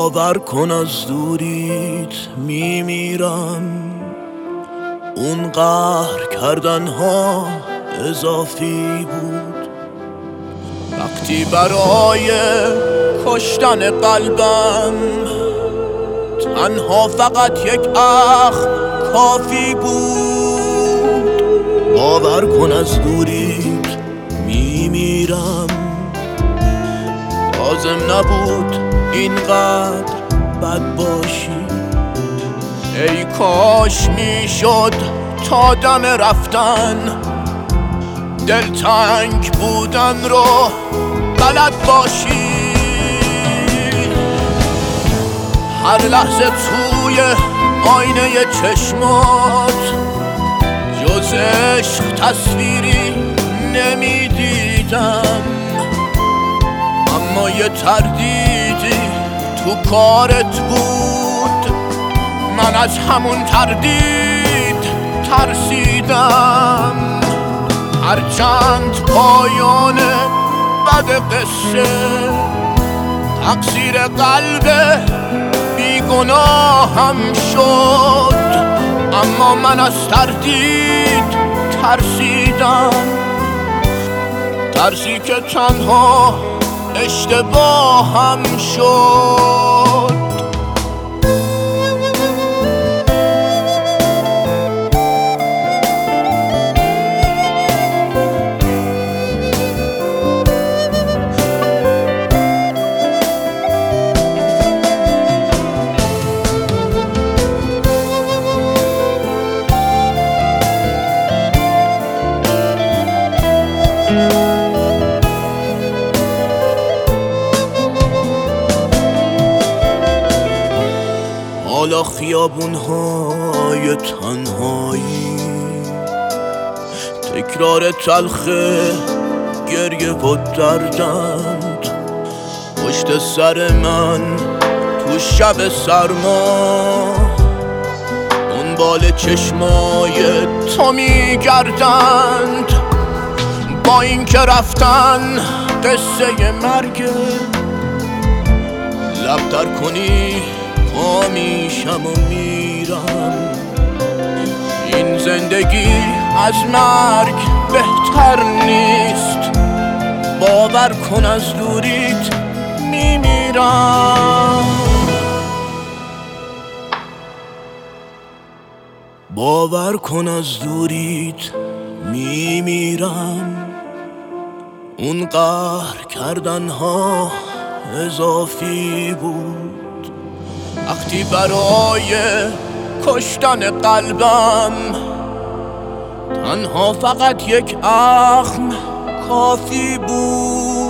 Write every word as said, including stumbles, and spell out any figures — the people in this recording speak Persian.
باور کن از دوریت میمیرم، اون قهر کردن ها اضافی بود. وقتی برای کشتن قلبم تنها فقط یک اخم کافی بود. باور کن از دوریت میمیرم، لازم نبود اینقدر بد باشی. ای کاش میشد تا دم رفتن دلتنگ بودن رو بلد باشی. هر لحظه توی آینه چشمات جز عشق تصویری نمیدیدم، اما یه تردیدی تو کارت بود. من از همون تردید ترسیدم. هرچند پایان بد قصه تقصیر قلب بیگناهم شد، اما من از تردید ترسیدم. ترسی که تنها اشتباهم شد. حالا خیابون‌های تنهایی تکرار تلخ گریه و دردند. پشت سر من تو شب سرما دنبال چشمای تو میگردند. با این که رفتن قصه مرگ، لب در کنی پا میشم و میرم. این زندگی از مرگ بهتر نیست. باور کن از دوریت میمیرم. باور کن از دوریت میمیرم، اون قهر کردن ها اضافی بود. وقتی برای کشتن قلبم تنها فقط یک اخم کافی بود.